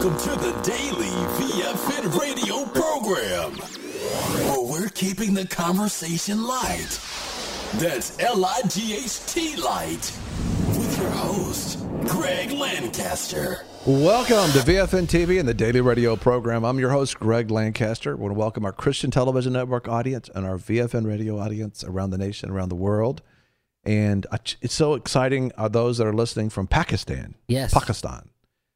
Welcome to the Daily VFN radio program, where we're keeping the conversation light. That's L-I-G-H-T light, with your host, Greg Lancaster. Welcome to VFN TV and the Daily Radio program. I'm your host, Greg Lancaster. I want to welcome our Christian Television Network audience and our VFN radio audience around the nation, around the world. And it's so exciting, those that are listening from Pakistan. Yes. Pakistan.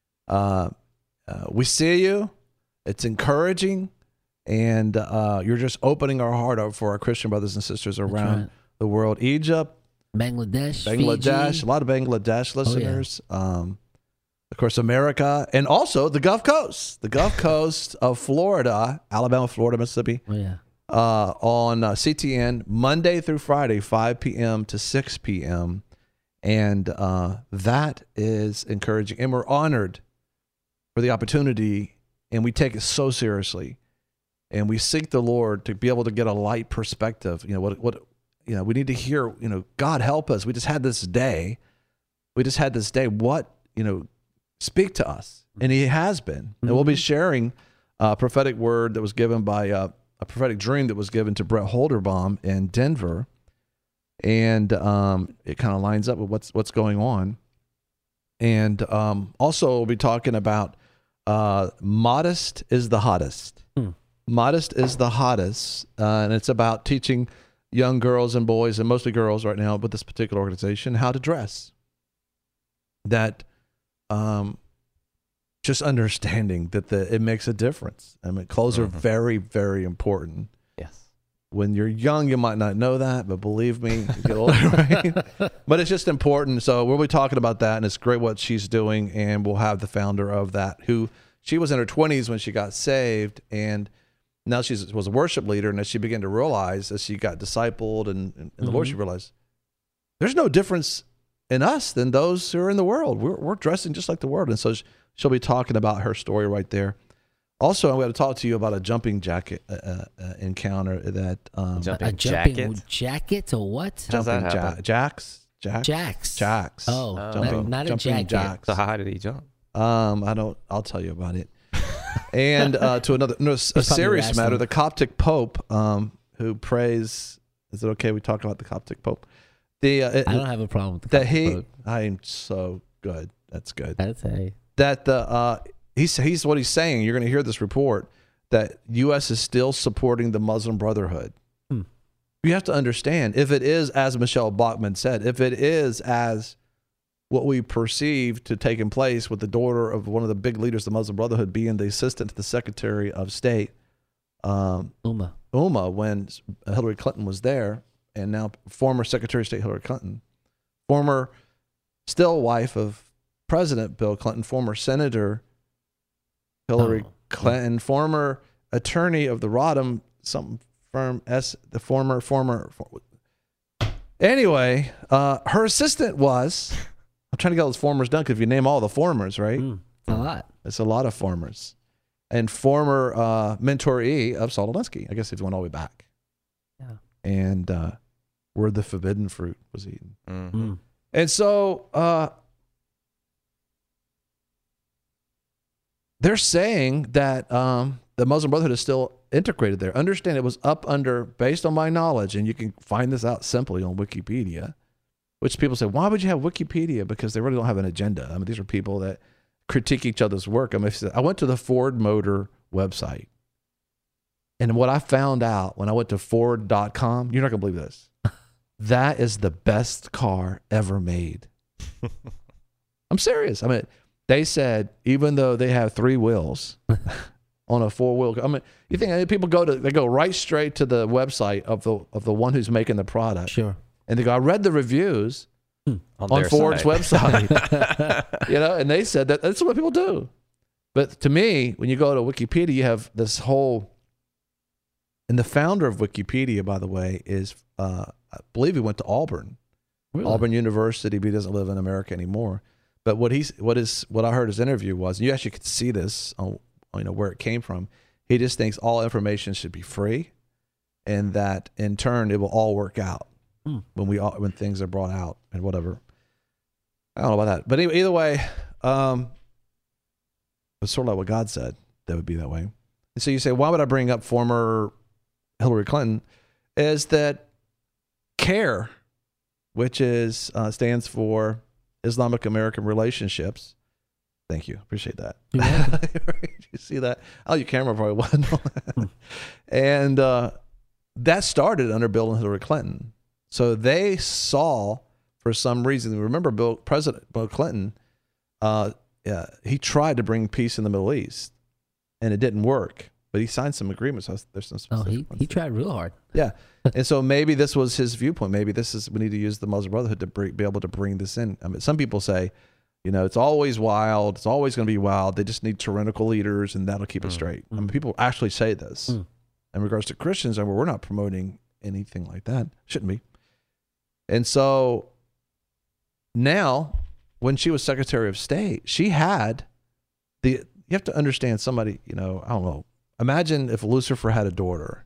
We see you. It's encouraging. And you're just opening our heart up for our Christian brothers and sisters around the world. Egypt. Bangladesh. Fiji. A lot of Bangladesh listeners. Oh, yeah. Of course, America, and also the Gulf Coast. The Gulf Coast of Florida, Alabama, Florida, Mississippi. Oh, yeah. On CTN, Monday through Friday, 5 p.m. to 6 p.m. And that is encouraging. And we're honored for the opportunity, and we take it so seriously. And we seek the Lord to be able to get a light perspective. You know, what we need to hear, God help us. We just had this day. What, speak to us. And he has been. Mm-hmm. And we'll be sharing a prophetic word that was given by a prophetic dream that was given to Brett Holderbaum in Denver. And it kind of lines up with what's going on. And also we'll be talking about Modest is the Hottest. Modest is the Hottest. And it's about teaching young girls and boys, and mostly girls right now with this particular organization, how to dress. That just understanding that it makes a difference. I mean, clothes are very, very important. Yes. When you're young, you might not know that, but believe me, you get older, right? But it's just important. So we'll be talking about that, and it's great what she's doing, and we'll have the founder of that, who she was in her 20s when she got saved, and now she was a worship leader, and as she began to realize, as she got discipled and the Lord, she realized there's no difference in us than those who are in the world. We're dressing just like the world. And so she'll be talking about her story right there. Also, I'm going to talk to you about a jumping jacket encounter that jumping jacket or what? Jumping jacks. Oh, jumping, not a jumping jacket. Jacks. So how did he jump? I'll tell you about it. And to a serious matter, the Coptic Pope who prays. Is it okay we talk about the Coptic Pope? I don't have a problem with that. I am so good. That's good. That's a that he's what he's saying. You're going to hear this report that U.S. is still supporting the Muslim Brotherhood. You have to understand, if it is as Michelle Bachmann said, if it is as what we perceive to taking place with the daughter of one of the big leaders of the Muslim Brotherhood being the assistant to the Secretary of State, Uma, when Hillary Clinton was there. And now former Secretary of State Hillary Clinton, former still wife of President Bill Clinton, former Senator Hillary Clinton, former attorney of the Rodham firm, the former. Anyway, her assistant was, I'm trying to get all those formers done, because if you name all the formers, right? It's a lot. It's a lot of formers. And former mentoree of Saul Alinsky. I guess he's went all the way back. Yeah. And where the forbidden fruit was eaten. And so they're saying that the Muslim Brotherhood is still integrated there. Understand, it was based on my knowledge, and you can find this out simply on Wikipedia, which people say, why would you have Wikipedia? Because they really don't have an agenda. I mean, these are people that critique each other's work. I mean, I went to the Ford Motor website. And what I found out when I went to Ford.com, you're not going to believe this. That is the best car ever made. I'm serious. I mean, they said, even though they have 3 wheels on a 4-wheel, I mean, you think people go right straight to the website of the one who's making the product. Sure. And they go, I read the reviews on Ford's website. And they said that's what people do. But to me, when you go to Wikipedia, you have this whole. And the founder of Wikipedia, by the way, is, I believe he went to Auburn. Really? Auburn University, but he doesn't live in America anymore. But what I heard his interview was, and you actually could see this on where it came from. He just thinks all information should be free, and that in turn it will all work out when things are brought out and whatever. I don't know about that, but anyway, either way, It's sort of like what God said that would be that way. And so you say, why would I bring up former Hillary Clinton? Is that CARE, which is stands for Islamic American Relationships. Thank you. Appreciate that. You see that? Oh, your camera probably wasn't. And that started under Bill and Hillary Clinton. So they saw, for some reason, remember President Bill Clinton, he tried to bring peace in the Middle East, and it didn't work. But he signed some agreements. So there's some specific he tried real hard. Yeah. And so maybe this was his viewpoint. Maybe we need to use the Muslim Brotherhood to be able to bring this in. I mean, some people say, it's always wild. It's always going to be wild. They just need tyrannical leaders, and that'll keep it straight. I mean, people actually say this. In regards to Christians, I mean, we're not promoting anything like that. Shouldn't be. And so now, when she was Secretary of State, she had you have to understand somebody, I don't know. Imagine if Lucifer had a daughter,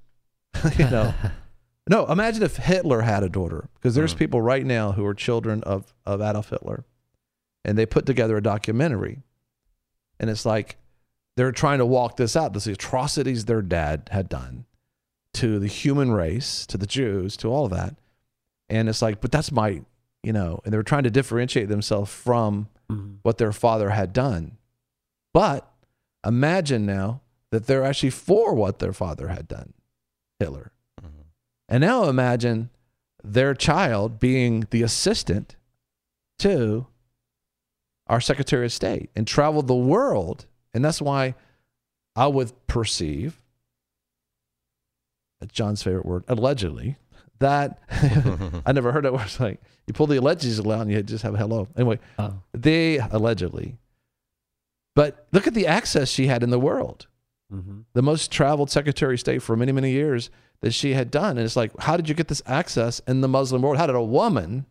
No, imagine if Hitler had a daughter, because there's people right now who are children of Adolf Hitler, and they put together a documentary, and it's like they're trying to walk this out, the atrocities their dad had done to the human race, to the Jews, to all of that. And it's like, but that's my, and they were trying to differentiate themselves from what their father had done. But imagine now that they're actually for what their father had done, Hitler. And now imagine their child being the assistant to our Secretary of State and travel the world. And that's why I would perceive, that's John's favorite word, allegedly, that I never heard that word. It's like you pull the allegedly out and you just have hello. Anyway, they allegedly. But look at the access she had in the world. The most traveled Secretary of State for many, many years that she had done. And it's like, how did you get this access in the Muslim world? How did a woman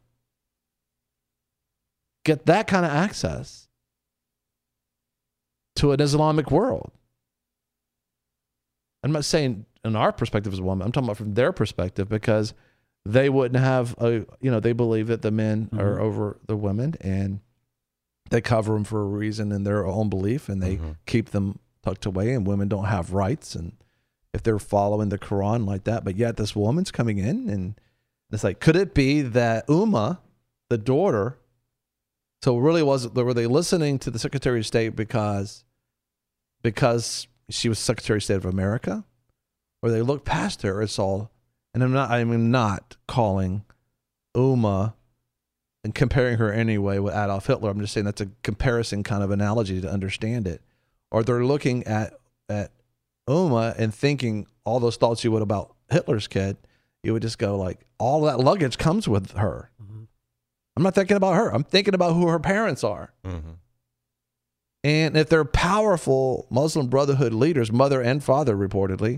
get that kind of access to an Islamic world? I'm not saying in our perspective as a woman, I'm talking about from their perspective, because they wouldn't have, they believe that the men are over the women, and they cover them for a reason in their own belief, and they keep them tucked away, and women don't have rights. And if they're following the Quran like that, but yet this woman's coming in, and it's like, could it be that Ummah, the daughter, so really were they listening to the Secretary of State because she was Secretary of State of America, or they looked past her and saw, and I'm not calling Ummah and comparing her anyway with Adolf Hitler. I'm just saying that's a comparison kind of analogy to understand it. Or they're looking at Ummah and thinking all those thoughts you would about Hitler's kid, you would just go like, all that luggage comes with her. I'm not thinking about her. I'm thinking about who her parents are. And if they're powerful Muslim Brotherhood leaders, mother and father reportedly,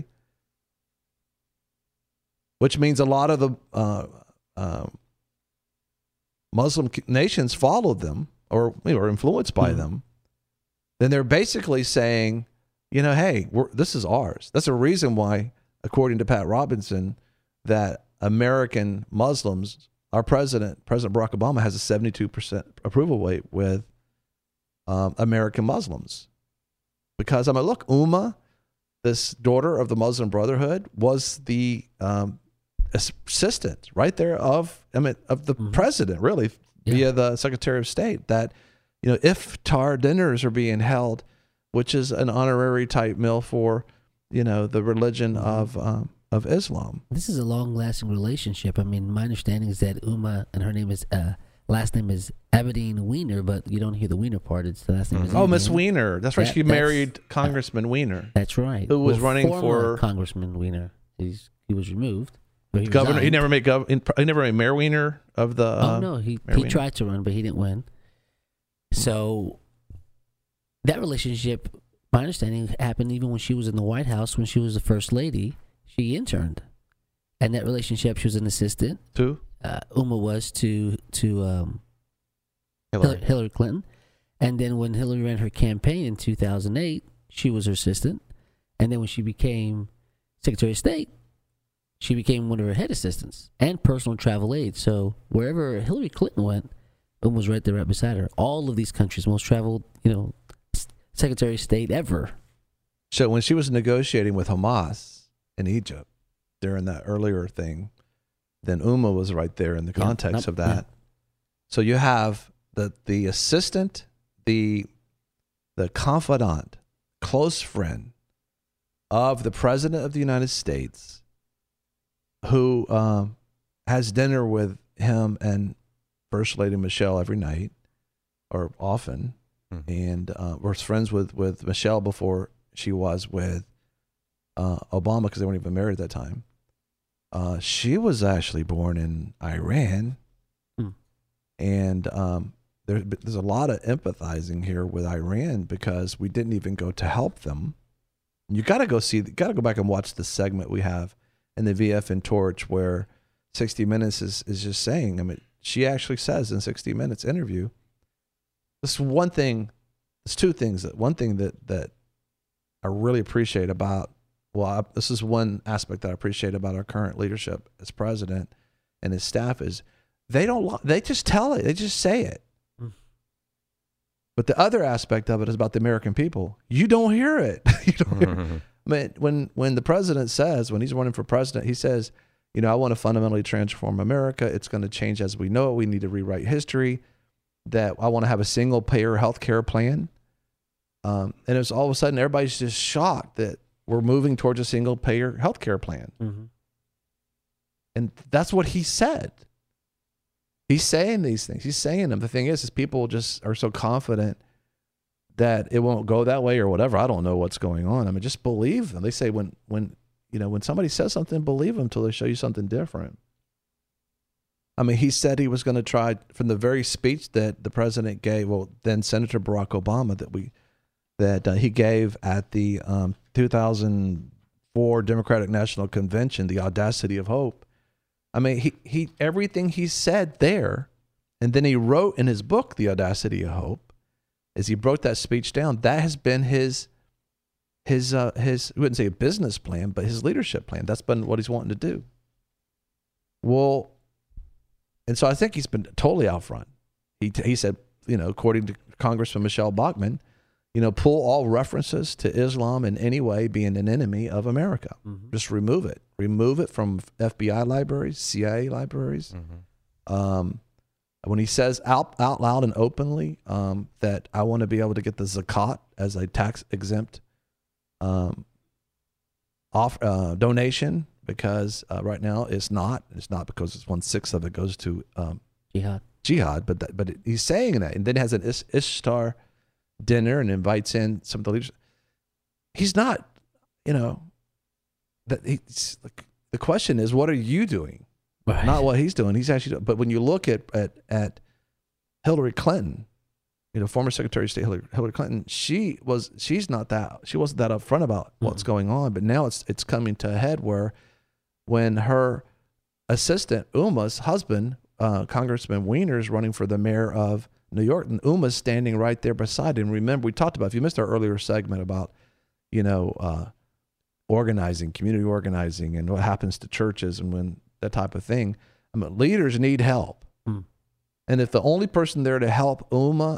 which means a lot of the Muslim nations followed them or were influenced by them, then they're basically saying, hey, this is ours. That's a reason why, according to Pat Robinson, that American Muslims, our President Barack Obama, has a 72% approval rate with American Muslims. Because look, Ummah, this daughter of the Muslim Brotherhood, was the assistant right there of the president, really, via the Secretary of State. That, iftar dinners are being held, which is an honorary type meal for, the religion of Islam. This is a long-lasting relationship. I mean, my understanding is that Ummah, and her name is last name is Abedin Weiner, but you don't hear the Weiner part. It's the last name is Miss Weiner. That's right. She married Congressman Weiner. That's right. Who was running for Congressman Weiner. He was removed. Governor. He never made Mayor Weiner of the. No, he tried to run, but he didn't win. So that relationship, my understanding, happened even when she was in the White House, when she was the First Lady. She interned, and that relationship, she was an assistant. To Ummah was to Hillary Clinton, and then when Hillary ran her campaign in 2008, she was her assistant, and then when she became Secretary of State, she became one of her head assistants and personal travel aide. So wherever Hillary Clinton went, Ummah was right there, right beside her. All of these countries, most traveled, Secretary of State ever. So when she was negotiating with Hamas in Egypt during that earlier thing, then Uma was right there in the context of that. Yeah. So you have the assistant, the confidant, close friend of the President of the United States, who has dinner with him and First Lady Michelle every night or often, and was friends with Michelle before she was with Obama, because they weren't even married at that time. She was actually born in Iran, and there's a lot of empathizing here with Iran because we didn't even go to help them. You got to go back and watch the segment we have in the VFN Torch where 60 Minutes is just saying, I mean, she actually says in 60 Minutes interview, this one thing, there's two things. One thing that I really appreciate about, this is one aspect that I appreciate about our current leadership as president and his staff is they just tell it, they just say it. But the other aspect of it is about the American people. You don't hear it. You don't hear it. I mean, when the president says, when he's running for president, he says, I want to fundamentally transform America. It's going to change as we know it. We need to rewrite history. That I want to have a single payer health care plan. And it's all of a sudden everybody's just shocked that we're moving towards a single payer health care plan. And that's what he said. He's saying these things. He's saying them. The thing is people just are so confident that it won't go that way or whatever. I don't know what's going on. I mean, just believe them. They say when somebody says something, believe them until they show you something different. I mean, he said he was going to try from the very speech that the president gave, then Senator Barack Obama that he gave at the 2004 Democratic National Convention, the Audacity of Hope. I mean, he everything he said there, and then he wrote in his book, The Audacity of Hope, as he broke that speech down, that has been his we wouldn't say a business plan, but his leadership plan. That's been what he's wanting to do. Well, and so I think he's been totally out front. He said, according to Congressman Michelle Bachmann, pull all references to Islam in any way being an enemy of America. Just remove it. Remove it from FBI libraries, CIA libraries. When he says out loud and openly that I want to be able to get the zakat as a tax exempt donation, because right now it's not because it's 1/6 of it goes to jihad, but he's saying that, and then has an Ishtar dinner and invites in some of the leaders. He's not, that he's like, the question is, what are you doing? Right. Not what he's doing. He's actually doing. But when you look at Hillary Clinton, former Secretary of State Hillary Clinton, she wasn't that upfront about what's going on. But now it's coming to a head where when her assistant Uma's husband, Congressman Weiner, is running for the mayor of New York, and Uma's standing right there beside him. Remember, we talked about, if you missed our earlier segment about, organizing, community organizing, and what happens to churches and when that type of thing. I mean, leaders need help. And if the only person there to help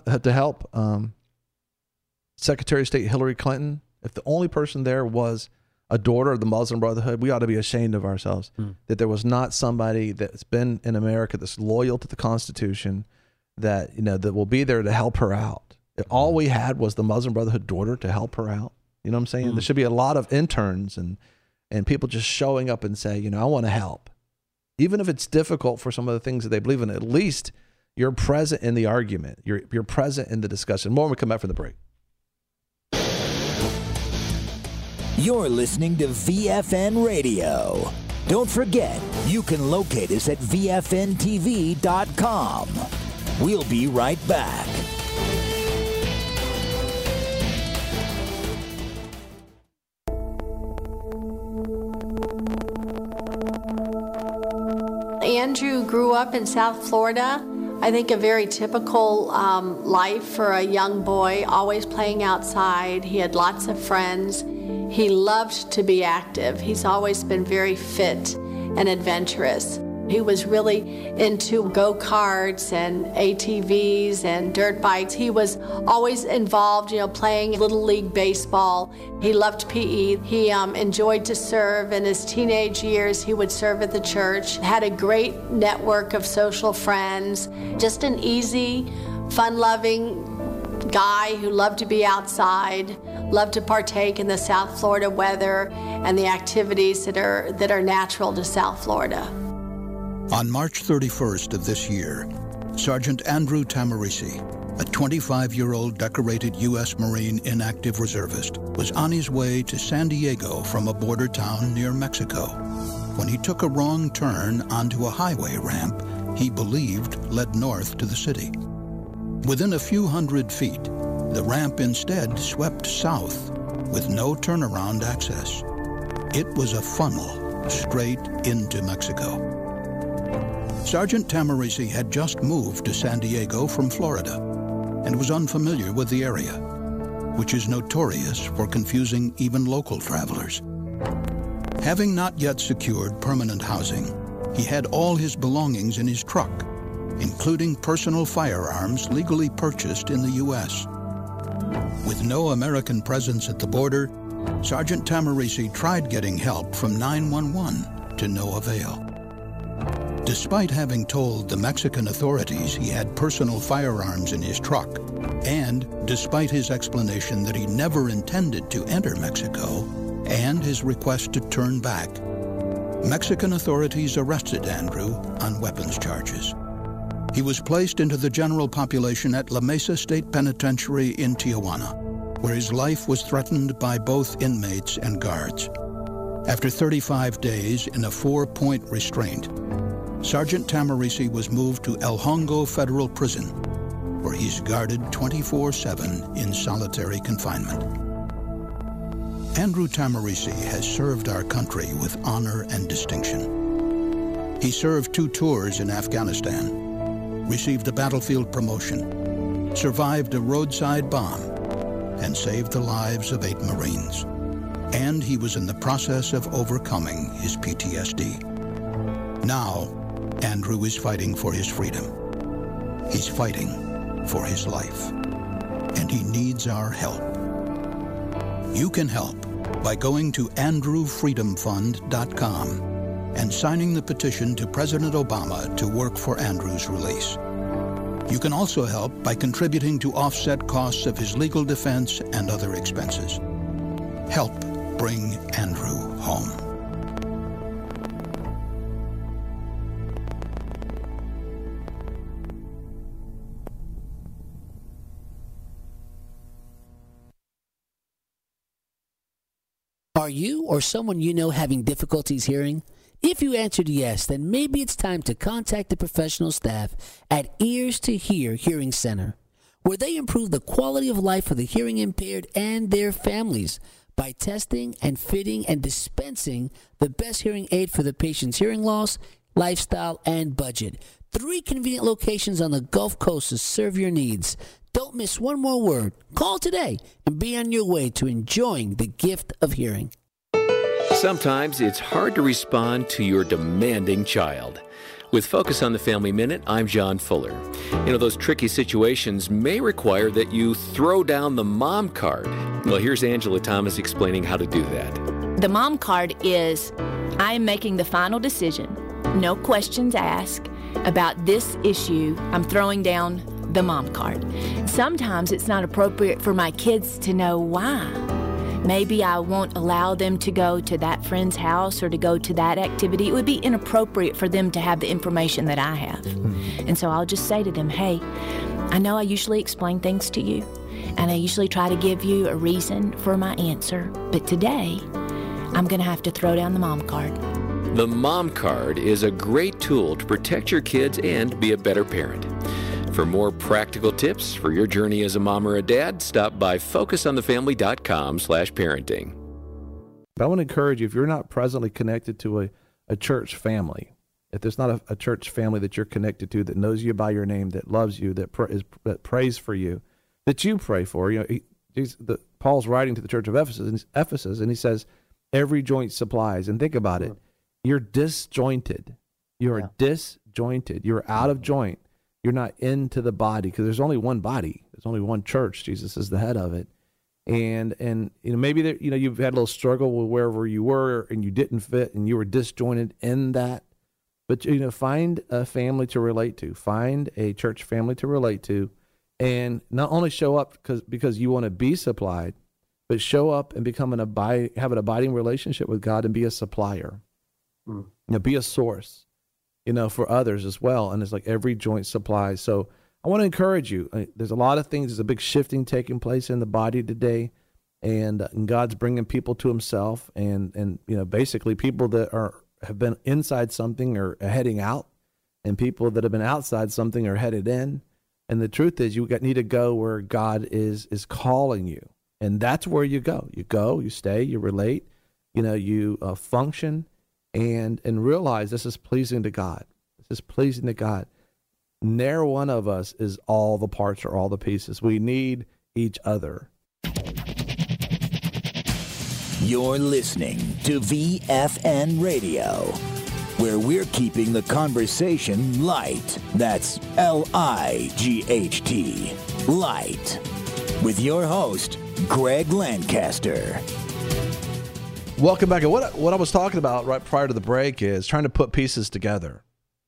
Secretary of State Hillary Clinton, if the only person there was a daughter of the Muslim Brotherhood, we ought to be ashamed of ourselves that there was not somebody that's been in America that's loyal to the Constitution, that that will be there to help her out. All we had was the Muslim Brotherhood daughter to help her out. You know what I'm saying? There should be a lot of interns and people just showing up and say, I want to help. Even if it's difficult for some of the things that they believe in, at least you're present in the argument. You're present in the discussion. More when we come back from the break. You're listening to VFN Radio. Don't forget, you can locate us at VFNTV.com. We'll be right back. Andrew grew up in South Florida. I think a very typical life for a young boy, always playing outside. He had lots of friends. He loved to be active. He's always been very fit and adventurous. He was really into go-karts and ATVs and dirt bikes. He was always involved, playing Little League baseball. He loved PE. He enjoyed to serve. In his teenage years, he would serve at the church. Had a great network of social friends. Just an easy, fun-loving guy who loved to be outside, loved to partake in the South Florida weather and the activities that are natural to South Florida. On March 31st of this year, Sergeant Andrew Tamarisi, a 25-year-old decorated U.S. Marine inactive reservist, was on his way to San Diego from a border town near Mexico when he took a wrong turn onto a highway ramp he believed led north to the city. Within a few hundred feet, the ramp instead swept south with no turnaround access. It was a funnel straight into Mexico. Sergeant Tamarisi had just moved to San Diego from Florida and was unfamiliar with the area, which is notorious for confusing even local travelers. Having not yet secured permanent housing, he had all his belongings in his truck, including personal firearms legally purchased in the U.S. With no American presence at the border, Sergeant Tamarisi tried getting help from 911 to no avail. Despite having told the Mexican authorities he had personal firearms in his truck, and despite his explanation that he never intended to enter Mexico, and his request to turn back, Mexican authorities arrested Andrew on weapons charges. He was placed into the general population at La Mesa State Penitentiary in Tijuana, where his life was threatened by both inmates and guards. After 35 days in a 4-point restraint, Sergeant Tamarisi was moved to El Hongo Federal Prison, where he's guarded 24/7 in solitary confinement. Andrew Tamarisi has served our country with honor and distinction. He served 2 tours in Afghanistan, received a battlefield promotion, survived a roadside bomb, and saved the lives of 8 Marines. And he was in the process of overcoming his PTSD. Now, Andrew is fighting for his freedom. He's fighting for his life. And he needs our help. You can help by going to andrewfreedomfund.com and signing the petition to President Obama to work for Andrew's release. You can also help by contributing to offset costs of his legal defense and other expenses. Help bring Andrew home. Are you or someone you know having difficulties hearing? If you answered yes, then maybe it's time to contact the professional staff at Ears to Hear Hearing Center, where they improve the quality of life for the hearing impaired and their families by testing and fitting and dispensing the best hearing aid for the patient's hearing loss, lifestyle, and budget. 3 convenient locations on the Gulf Coast to serve your needs. Don't miss one more word. Call today and be on your way to enjoying the gift of hearing. Sometimes it's hard to respond to your demanding child. With Focus on the Family Minute, I'm John Fuller. Those tricky situations may require that you throw down the mom card. Well, here's Angela Thomas explaining how to do that. The mom card is, I am making the final decision, no questions asked, about this issue. I'm throwing down the mom card. Sometimes it's not appropriate for my kids to know why. Maybe I won't allow them to go to that friend's house or to go to that activity. It would be inappropriate for them to have the information that I have. And so I'll just say to them, hey, I know I usually explain things to you, and I usually try to give you a reason for my answer, but today I'm going to have to throw down the mom card. The mom card is a great tool to protect your kids and be a better parent. For more practical tips for your journey as a mom or a dad, stop by focusonthefamily.com/parenting. But I want to encourage you, if you're not presently connected to a church family, if there's not a church family that you're connected to that knows you by your name, that loves you, that prays for you, that you pray for, Paul's writing to the church of Ephesus, and he says, every joint supplies. And think about it. You're disjointed. You are disjointed. You're out of joint. You're not into the body because there's only one body. There's only one church. Jesus is the head of it. And maybe there, you've had a little struggle with wherever you were and you didn't fit and you were disjointed in that. But find a family to relate to. Find a church family to relate to, and not only show up because you want to be supplied, but show up and have an abiding relationship with God and be a supplier. Be a source, for others as well. And it's like every joint supplies. So I want to encourage you. There's a lot of things. There's a big shifting taking place in the body today, and God's bringing people to Himself, and basically people that have been inside something are heading out, and people that have been outside something are headed in. And the truth is, need to go where God is calling you, and that's where you go. You go, you stay, you relate, you function, and realize this is pleasing to God. This is pleasing to God. Ne'er one of us is all the parts or all the pieces. We need each other. You're listening to VFN Radio, where we're keeping the conversation light. That's L-I-G-H-T, light. With your host, Greg Lancaster. Welcome back. And what I was talking about right prior to the break is trying to put pieces together.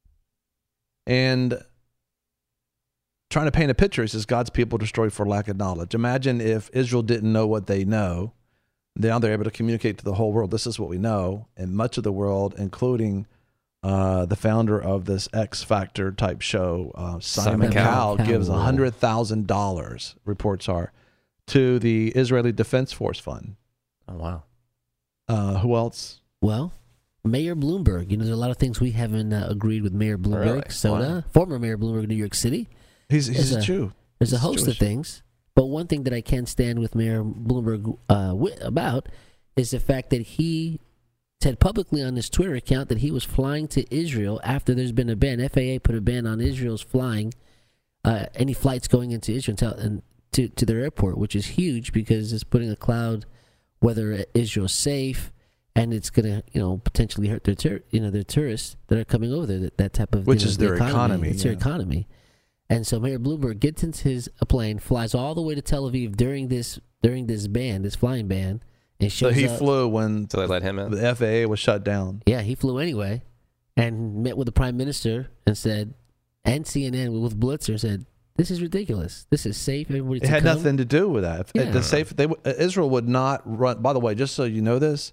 And trying to paint a picture. He says, God's people destroyed for lack of knowledge. Imagine if Israel didn't know what they know. Now they're able to communicate to the whole world. This is what we know. And much of the world, including the founder of this X Factor type show, Simon Cowell, gives $100,000, reports are, to the Israeli Defense Force Fund. Oh, wow. Who else? Well, Mayor Bloomberg. There's a lot of things we haven't agreed with Mayor Bloomberg. Really? Former Mayor Bloomberg of New York City. He's a Jew. There's a host of things. But one thing that I can't stand with Mayor Bloomberg about is the fact that he said publicly on his Twitter account that he was flying to Israel after there's been a ban. FAA put a ban on Israel's flying any flights going into Israel and to their airport, which is huge because it's putting a cloud whether Israel's safe, and it's going to potentially hurt their tourists that are coming over there. That type of which is their economy. It's their economy. And so Mayor Bloomberg gets into a plane, flies all the way to Tel Aviv during this flying ban, and shows up. So he up. flew when they let him in? The FAA was shut down. Yeah, he flew anyway, and met with the Prime Minister and said, and CNN with Blitzer said, "This is ridiculous. This is safe. Everybody." It had nothing to do with that. Israel would not run. By the way, just so you know this,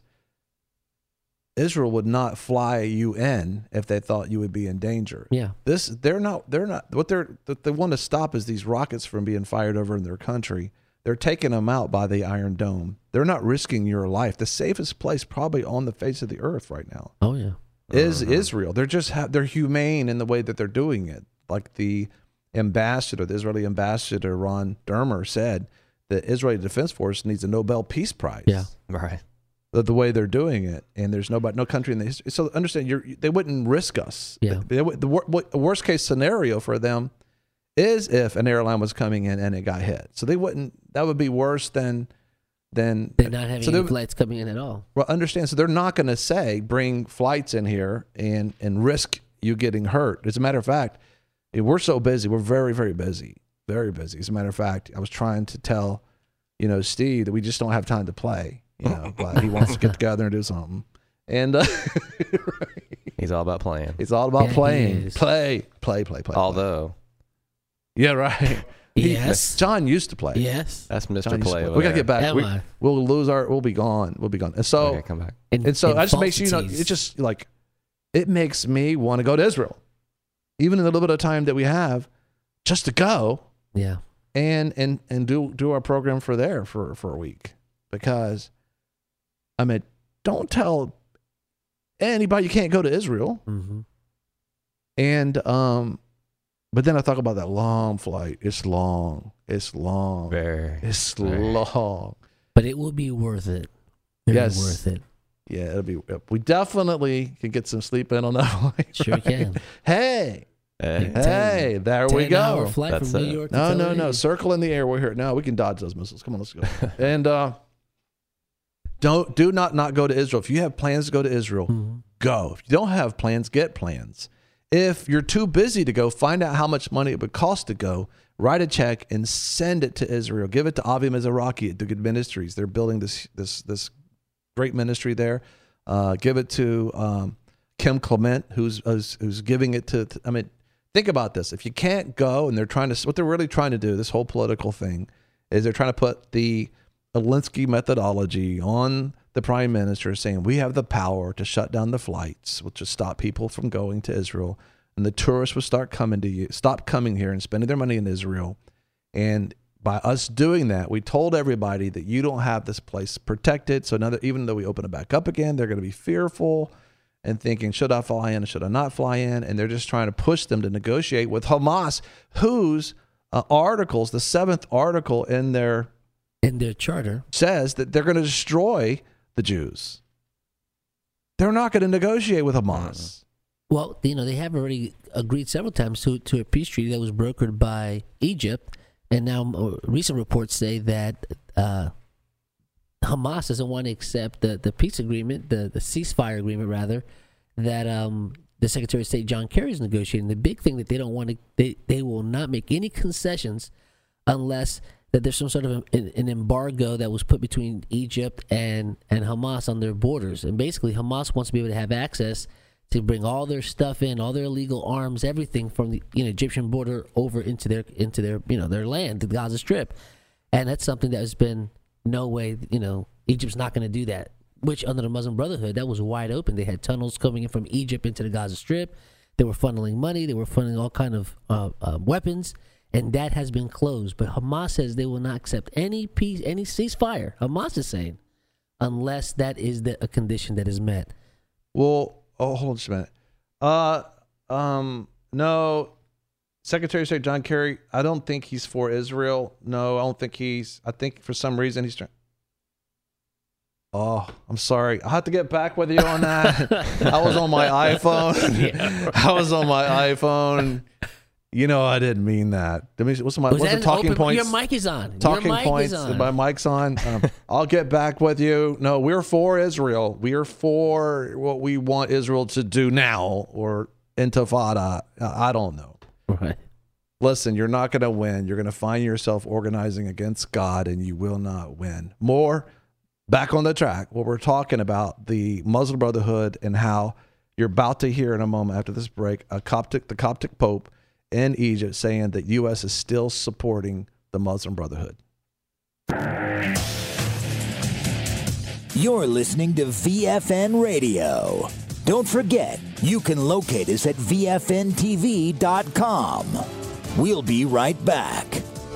Israel would not fly you in if they thought you would be in danger. Yeah. They're not what they want to stop is these rockets from being fired over in their country. They're taking them out by the Iron Dome. They're not risking your life. The safest place probably on the face of the earth right now. Oh yeah. Is Israel. They're just they're humane in the way that they're doing it. Like the Israeli ambassador Ron Dermer said, the Israeli Defense Force needs a Nobel Peace Prize. Yeah. Right. The way they're doing it, and there's no country in the history. So understand, they wouldn't risk us. Yeah. The worst case scenario for them is if an airline was coming in and it got hit. So they wouldn't. That would be worse than they're not having any flights coming in at all. Well, understand. So they're not going to say bring flights in here and risk you getting hurt. As a matter of fact, we're so busy. We're very, very busy. Very busy. As a matter of fact, I was trying to tell Steve that we just don't have time to play. But he wants to get together and do something. And he's all about playing. He's all about playing. Play. Although. Yeah, right. Yes. John used to play. Yes. That's Mr. Play. We got to get back. We'll be gone. And so, okay, come back. And so I just makes it just like, it makes me want to go to Israel. Even in the little bit of time that we have, just to go. Yeah. And do our program for a week. Because don't tell anybody you can't go to Israel. Mm-hmm. And but then I talk about that long flight. It's long. It's long. It's long. But it will be worth it. Yes, worth it. Yeah, it'll be. We definitely can get some sleep in on that flight. Sure right? can. Hey, there we go. 10-hour flight from New York to no. Circle in the air. We're here. No, we can dodge those missiles. Come on, let's go. And Do not go to Israel. If you have plans to go to Israel, go. If you don't have plans, get plans. If you're too busy to go, find out how much money it would cost to go. Write a check and send it to Israel. Give it to Avi Mizrahi at Do Good Ministries. They're building this great ministry there. Give it to Kim Clement, who's giving it to. I mean, think about this. If you can't go, and what they're really trying to do, this whole political thing, is they're trying to put the Alinsky methodology on the prime minister, saying we have the power to shut down the flights, which will stop people from going to Israel, and the tourists will stop coming here and spending their money in Israel. And by us doing that, we told everybody that you don't have this place protected. So now that even though we open it back up again, they're going to be fearful and thinking, should I fly in or should I not fly in? And they're just trying to push them to negotiate with Hamas, whose articles, the 7th article in their charter, says that they're going to destroy the Jews. They're not going to negotiate with Hamas. Well, they have already agreed several times to a peace treaty that was brokered by Egypt, and now recent reports say that Hamas doesn't want to accept the peace agreement, the ceasefire agreement rather, that the Secretary of State John Kerry is negotiating. The big thing that they don't want to, they will not make any concessions unless that there's some sort of an embargo that was put between Egypt and Hamas on their borders. And basically Hamas wants to be able to have access to bring all their stuff in, all their illegal arms, everything from the Egyptian border over into their their land, the Gaza Strip. And that's something that has been no way, Egypt's not going to do that. Which under the Muslim Brotherhood, that was wide open. They had tunnels coming in from Egypt into the Gaza Strip. They were funneling money. They were funneling all kind of weapons. And that has been closed. But Hamas says they will not accept any peace, any ceasefire. Hamas is saying, unless that is a condition that is met. Well, hold on just a minute. No, Secretary of State John Kerry, I don't think he's for Israel. No, I don't think I think for some reason he's trying. Oh, I'm sorry. I'll have to get back with you on that. I was on my iPhone. Yeah. I was on my iPhone. I didn't mean that. What's the talking points? Your mic is on. Talking points. My mic's on. I'll get back with you. No, we're for Israel. We are for what we want Israel to do now, or intifada. I don't know. Right. Listen, you're not going to win. You're going to find yourself organizing against God, and you will not win. More back on the track. What we're talking about, the Muslim Brotherhood, and how you're about to hear in a moment after this break, the Coptic Pope in Egypt saying that U.S. is still supporting the Muslim Brotherhood. You're listening to VFN Radio. Don't forget, you can locate us at VFNTV.com. We'll be right back.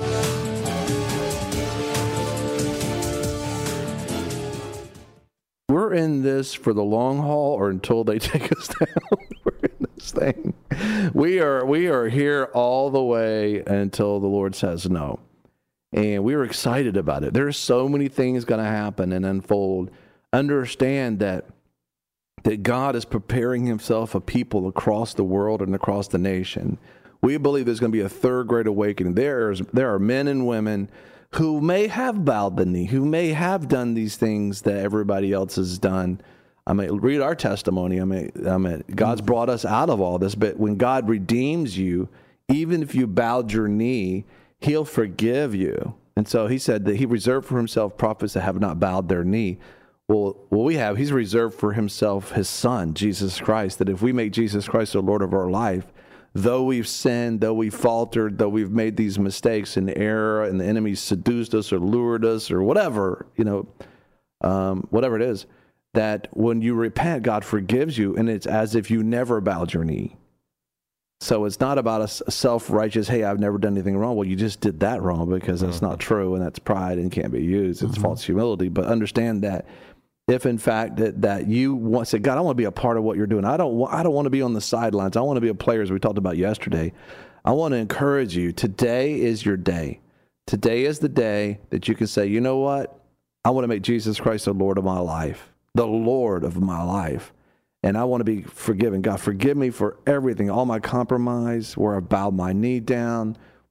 We're in this for the long haul or until they take us down. We're in this thing. We are here all the way until the Lord says no. And we are excited about it. There's so many things going to happen and unfold. Understand that God is preparing himself a people across the world and across the nation. We believe there's going to be a third great awakening. There are men and women who may have bowed the knee, who may have done these things that everybody else has done. Read our testimony. God's brought us out of all this, but when God redeems you, even if you bowed your knee, he'll forgive you. And so he said that he reserved for himself prophets that have not bowed their knee. Well, he's reserved for himself his son, Jesus Christ, that if we make Jesus Christ the Lord of our life, though we've sinned, though we've faltered, though we've made these mistakes and error, and the enemy seduced us or lured us or whatever, whatever it is, that when you repent, God forgives you, and it's as if you never bowed your knee. So it's not about a self-righteous, hey, I've never done anything wrong. Well, you just did that wrong because that's not true, and that's pride and can't be used. It's false humility. But understand that if in fact that you want to say, God, I want to be a part of what you're doing. I don't want to be on the sidelines. I want to be a player, as we talked about yesterday. I want to encourage you. Today is your day. Today is the day that you can say, you know what? I want to make Jesus Christ the Lord of my life, the Lord of my life. And I want to be forgiven. God, forgive me for everything, all my compromise, where I bowed my knee down,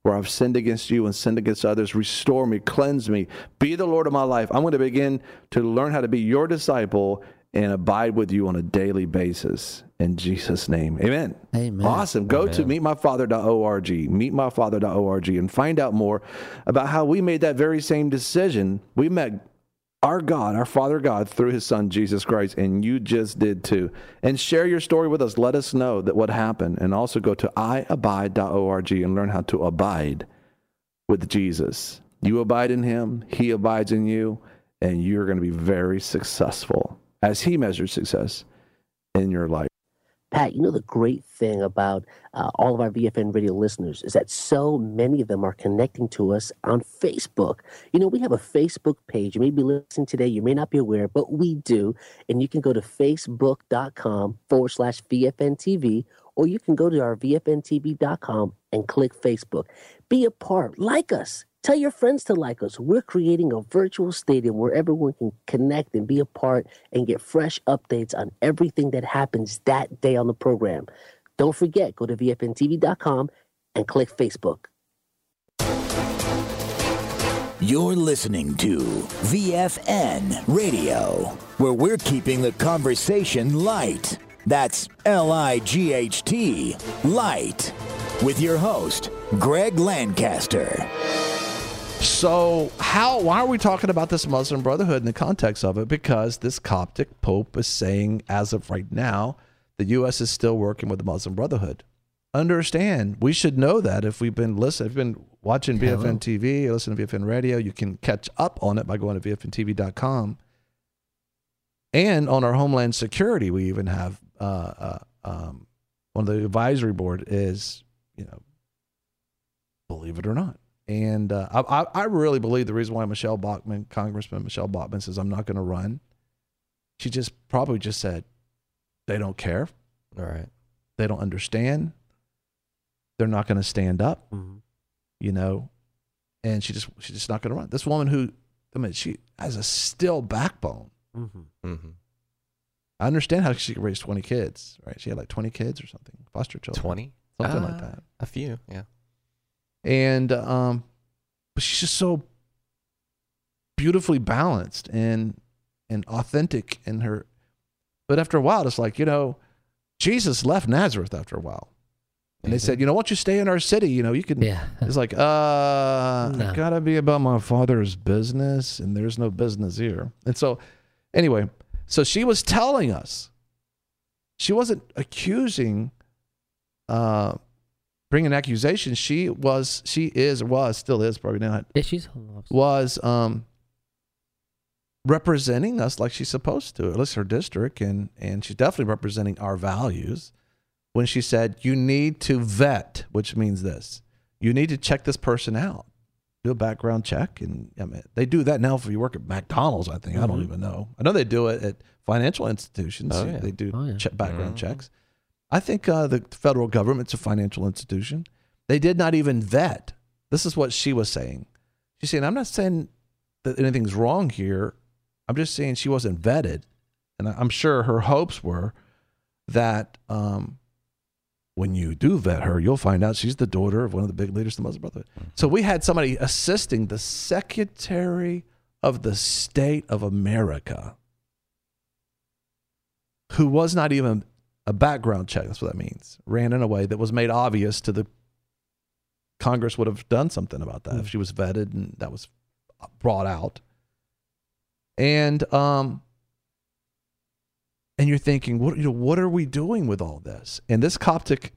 where I've sinned against you and sinned against others. Restore me, cleanse me, be the Lord of my life. I'm going to begin to learn how to be your disciple and abide with you on a daily basis. In Jesus' name, amen. Amen. Awesome. Go to meetmyfather.org, meetmyfather.org, and find out more about how we made that very same decision. We met our God, our Father God, through his Son, Jesus Christ, and you just did too. And share your story with us. Let us know that what happened. And also go to iabide.org and learn how to abide with Jesus. You abide in him, he abides in you, and you're going to be very successful as he measures success in your life. Pat, you know the great thing about all of our VFN radio listeners is that so many of them are connecting to us on Facebook. You know, we have a Facebook page. You may be listening today. You may not be aware, but we do. And you can go to facebook.com/VFNTV, or you can go to our VFNTV.com and click Facebook. Be a part. Like us. Tell your friends to like us. We're creating a virtual stadium where everyone can connect and be a part and get fresh updates on everything that happens that day on the program. Don't forget, go to VFNTV.com and click Facebook. You're listening to VFN Radio, where we're keeping the conversation light. That's L-I-G-H-T, light. With your host, Greg Lancaster. So why are we talking about this Muslim Brotherhood in the context of it? Because this Coptic Pope is saying, as of right now, the U.S. is still working with the Muslim Brotherhood. Understand, we should know that if we've been listening, if you've been watching VFN TV, listening to VFN Radio, you can catch up on it by going to VFNTV.com. And on our Homeland Security, we even have one of the advisory board is, believe it or not. And I really believe the reason why Congressman Michelle Bachmann says I'm not going to run, she probably just said they don't care. All right. They don't understand. They're not going to stand up, and she's just not going to run. This woman she has a still backbone. Mm-hmm. Mm-hmm. I understand how she could raise 20 kids, right? She had like 20 kids or something, foster children. 20? Something like that. A few, yeah. And but she's just so beautifully balanced and authentic in her. But after a while, it's like, Jesus left Nazareth after a while. And they said, why don't you stay in our city? You can. Yeah. It's like, no. Gotta be about my Father's business, and there's no business here. And so, anyway, so she was telling us, she wasn't accusing, bringing accusations. Still is probably not. Yeah, was representing us like she's supposed to, at least her district, and she's definitely representing our values when she said, you need to vet, which means this. You need to check this person out. Do a background check. And they do that now if you work at McDonald's, I think. Mm-hmm. I don't even know. I know they do it at financial institutions. Oh, yeah. They do background checks. I think the federal government's a financial institution. They did not even vet. This is what she was saying. She's saying, I'm not saying that anything's wrong here. I'm just saying she wasn't vetted. And I'm sure her hopes were that when you do vet her, you'll find out she's the daughter of one of the big leaders of the Muslim Brotherhood. Mm-hmm. So we had somebody assisting the Secretary of the State of America, who was not even a background check. That's what that means. Ran in a way that was made obvious to the Congress would have done something about that if she was vetted and that was brought out. And you're thinking, what are we doing with all this? And this Coptic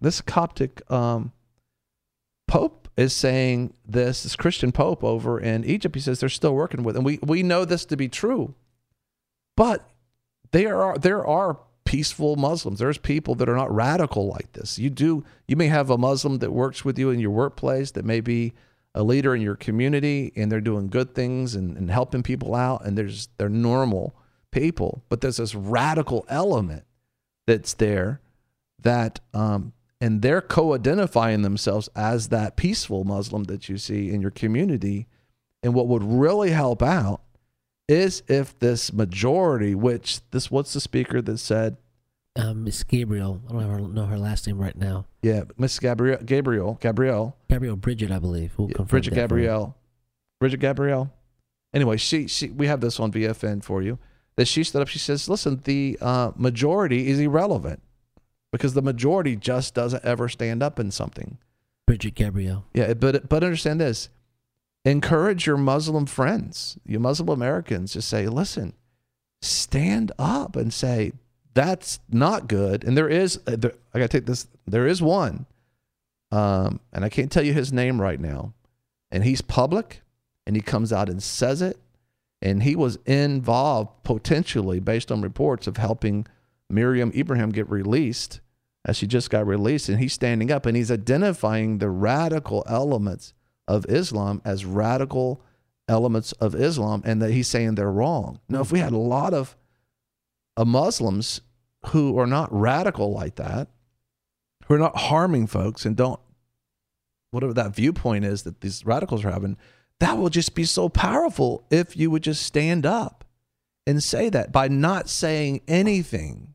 Pope is saying this Christian Pope over in Egypt. He says they're still working with, and we know this to be true. But there are peaceful Muslims. There's people that are not radical like this. You may have a Muslim that works with you in your workplace that may be a leader in your community, and they're doing good things and helping people out, and they're normal people. But there's this radical element that's there that and they're co-identifying themselves as that peaceful Muslim that you see in your community. And what would really help out is if this majority, what's the speaker that said Miss Gabriel. I don't know her last name right now. Yeah, Miss Gabrielle Bridget, I believe. We'll confirm Bridget that for you. Gabrielle. Bridget Gabrielle. Anyway, she we have this on VFN for you. That she stood up. She says, "Listen, the majority is irrelevant because the majority just doesn't ever stand up in something." Bridget Gabrielle. Yeah, but understand this. Encourage your Muslim friends, your Muslim Americans, to say, "Listen, stand up and say that's not good." And I got to take this. There is one, and I can't tell you his name right now, and he's public, and he comes out and says it. And he was involved potentially, based on reports, of helping Miriam Ibrahim get released, as she just got released. And he's standing up and he's identifying the radical elements of Islam as radical elements of Islam, and that he's saying they're wrong. Now, if we had a lot of Muslims who are not radical like that, who are not harming folks and don't, whatever that viewpoint is that these radicals are having, that will just be so powerful if you would just stand up and say that. By not saying anything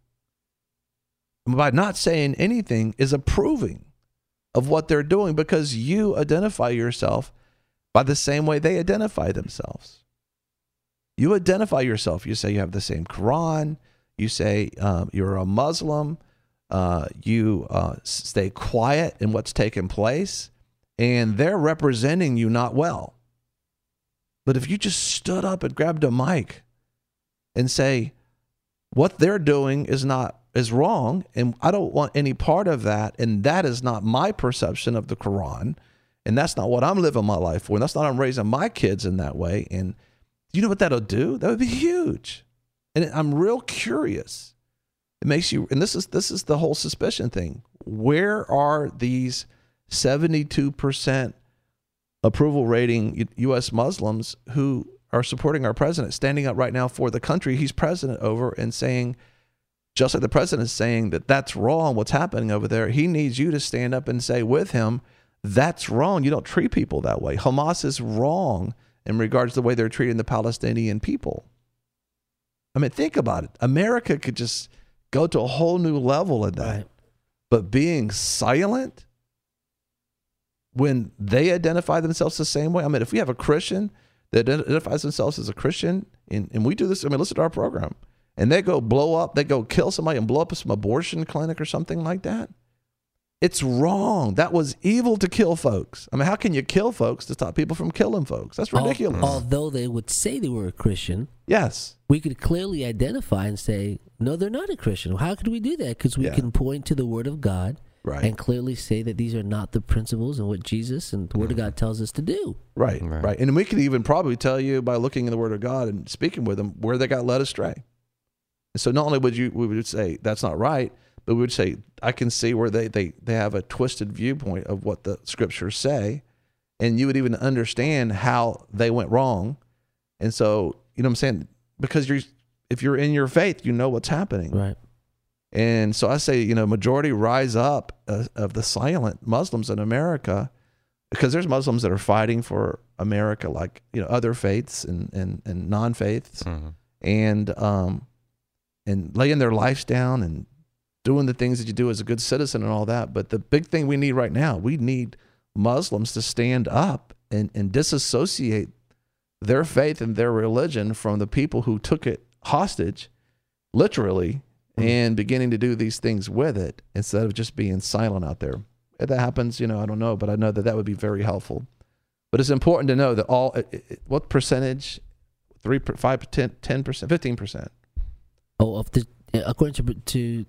is approving of what they're doing, because you identify yourself by the same way they identify themselves. You identify yourself. You say you have the same Quran. You say you're a Muslim. You stay quiet in what's taking place, and they're representing you not well. But if you just stood up and grabbed a mic and say, what they're doing is wrong, and I don't want any part of that, and that is not my perception of the Quran, and that's not what I'm living my life for, and that's not how I'm raising my kids in that way. And you know what that'll do? That would be huge. And I'm real curious. It makes you, and this is the whole suspicion thing. Where are these 72% approval rating U.S. Muslims who are supporting our president, standing up right now for the country he's president over, and saying, just like the president is saying that that's wrong, what's happening over there, he needs you to stand up and say with him, that's wrong. You don't treat people that way. Hamas is wrong in regards to the way they're treating the Palestinian people. I mean, think about it. America could just go to a whole new level in that. Right. But being silent when they identify themselves the same way. I mean, if we have a Christian that identifies themselves as a Christian, and we do this, I mean, listen to our program, and they go kill somebody and blow up some abortion clinic or something like that, it's wrong. That was evil to kill folks. I mean, how can you kill folks to stop people from killing folks? That's ridiculous. Although they would say they were a Christian, yes, we could clearly identify and say, no, they're not a Christian. How could we do that? Because we can point to the Word of God. Right. And clearly say that these are not the principles and what Jesus and the Word of God tells us to do. Right. And we could even probably tell you by looking in the Word of God and speaking with them where they got led astray. And so not only we would say that's not right, but we would say I can see where they have a twisted viewpoint of what the Scriptures say, and you would even understand how they went wrong. And so, you know what I'm saying? Because if you're in your faith, you know what's happening. Right. And so I say, majority rise up of the silent Muslims in America, because there's Muslims that are fighting for America, like, other faiths and non-faiths, and laying their lives down and doing the things that you do as a good citizen and all that. But the big thing we need right now, we need Muslims to stand up and disassociate their faith and their religion from the people who took it hostage, literally, and beginning to do these things with it instead of just being silent out there. If that happens, I don't know, but I know that would be very helpful. But it's important to know that what percentage, 3, 5, 10%, 15%. Oh, according to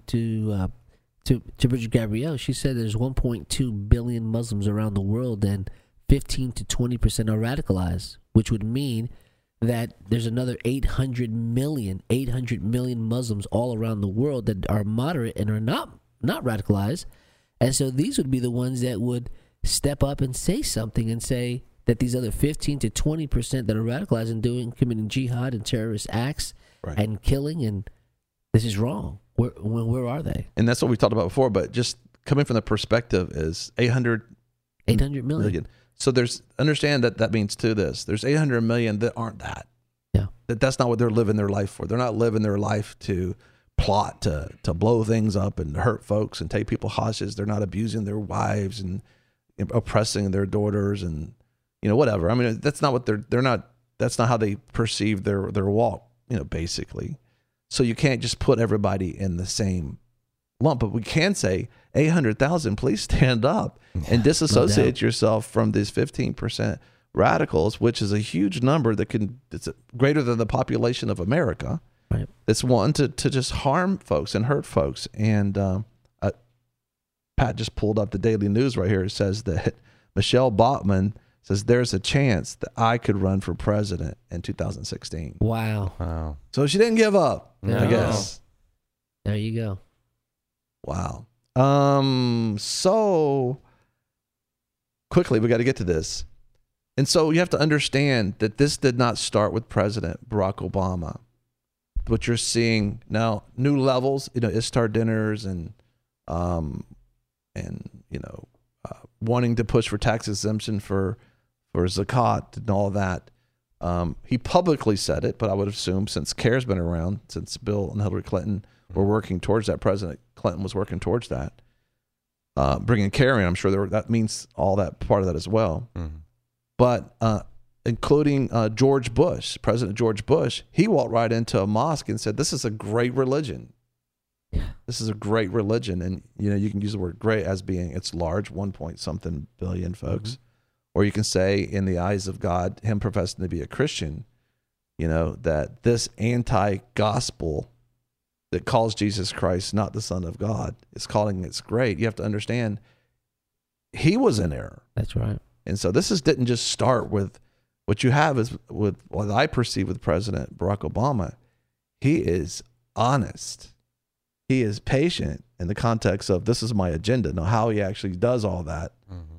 Bridget Gabrielle, she said there's 1.2 billion Muslims around the world, and 15 to 20% are radicalized, which would mean that there's another 800 million Muslims all around the world that are moderate and are not radicalized. And so these would be the ones that would step up and say something and say that these other 15 to 20% that are radicalized and committing jihad and terrorist acts and killing, and this is wrong. Where are they? And that's what we talked about before, but just coming from the perspective is 800 million. So understand that means there's 800 million that aren't that. Yeah. That's not what they're living their life for. They're not living their life to plot to blow things up and hurt folks and take people hostage. They're not abusing their wives and oppressing their daughters and, whatever. I mean, that's not what that's not how they perceive their walk, basically. So you can't just put everybody in the same lump, but we can say 800,000, please stand up and disassociate yourself from these 15% radicals, which is a huge number it's greater than the population of America. Right. It's one to just harm folks and hurt folks. And Pat just pulled up the Daily News right here. It says that Michelle Bachmann says there's a chance that I could run for president in 2016. Wow. So she didn't give up, No. I guess. There you go. Wow. So quickly, we got to get to this. And so you have to understand that this did not start with President Barack Obama. What you're seeing now, new levels, Istar dinners and wanting to push for tax exemption for zakat and all that. He publicly said it, but I would assume since CARE's been around, since Bill and Hillary Clinton were working towards that, President Clinton was working towards that. Bringing CARE in, I'm sure that means all that part of that as well. Mm-hmm. But including George Bush, President George Bush, he walked right into a mosque and said, this is a great religion. Yeah. This is a great religion. And, you can use the word great as being it's large, 1-point-something billion folks. Mm-hmm. Or you can say in the eyes of God, him professing to be a Christian, that this anti-gospel that calls Jesus Christ not the Son of God is calling it's great. You have to understand he was in error. That's right. And so this didn't just start with what you have is with what I perceive with President Barack Obama. He is honest. He is patient in the context of this is my agenda. Now, how he actually does all that,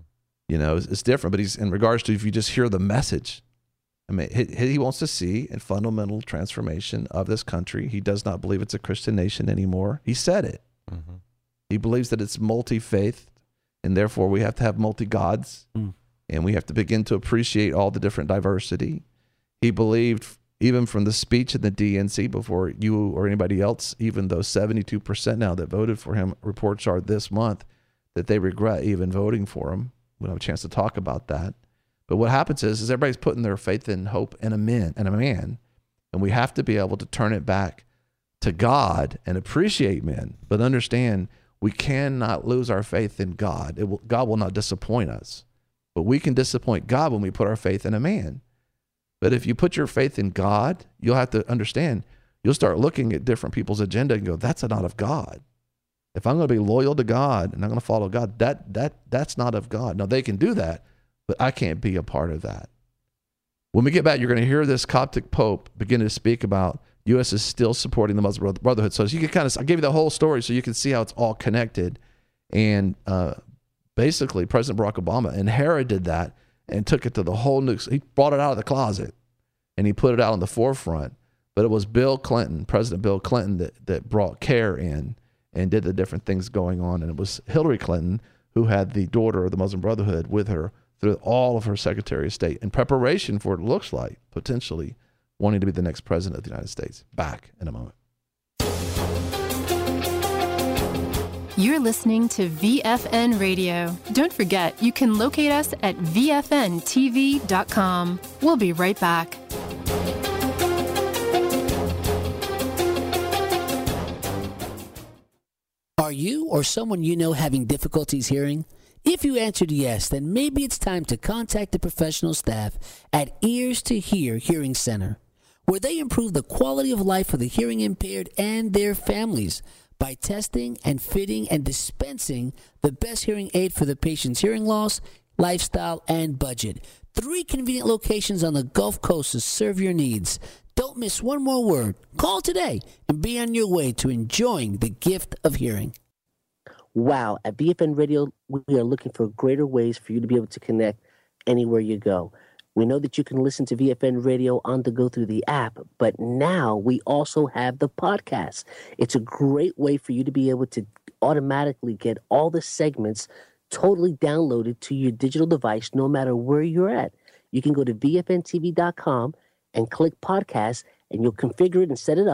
it's different. But he's in regards to if you just hear the message. I mean, he wants to see a fundamental transformation of this country. He does not believe it's a Christian nation anymore. He said it. Mm-hmm. He believes that it's multi-faith, and therefore we have to have multi-gods. And we have to begin to appreciate all the different diversity. He believed, even from the speech in the DNC before you or anybody else, even though 72% now that voted for him, reports are this month, that they regret even voting for him. We'll have a chance to talk about that. But what happens is everybody's putting their faith and hope in a man, and we have to be able to turn it back to God and appreciate men, but understand we cannot lose our faith in God. God will not disappoint us. But we can disappoint God when we put our faith in a man. But if you put your faith in God, you'll have to understand, you'll start looking at different people's agenda and go, that's not of God. If I'm going to be loyal to God and I'm going to follow God, that's not of God. Now, they can do that, but I can't be a part of that. When we get back, you're going to hear this Coptic Pope begin to speak about U.S. is still supporting the Muslim Brotherhood. So you can I gave you the whole story so you can see how it's all connected. And basically, President Barack Obama inherited that and took it to the whole new. He brought it out of the closet and he put it out on the forefront. But it was Bill Clinton, President Bill Clinton, that brought CARE in and did the different things going on. And it was Hillary Clinton who had the daughter of the Muslim Brotherhood with her through all of her Secretary of State in preparation for what it looks like potentially wanting to be the next president of the United States. Back in a moment. You're listening to VFN Radio. Don't forget, you can locate us at VFNTV.com. We'll be right back. Are you or someone you know having difficulties hearing? If you answered yes, then maybe it's time to contact the professional staff at Ears to Hear Hearing Center, where they improve the quality of life for the hearing impaired and their families by testing and fitting and dispensing the best hearing aid for the patient's hearing loss, lifestyle, and budget. 3 convenient locations on the Gulf Coast to serve your needs. Don't miss one more word. Call today and be on your way to enjoying the gift of hearing. Wow, at BFN Radio, we are looking for greater ways for you to be able to connect anywhere you go. We know that you can listen to VFN Radio on the go through the app, but now we also have the podcast. It's a great way for you to be able to automatically get all the segments totally downloaded to your digital device no matter where you're at. You can go to VFNTV.com and click podcast, and you'll configure it and set it up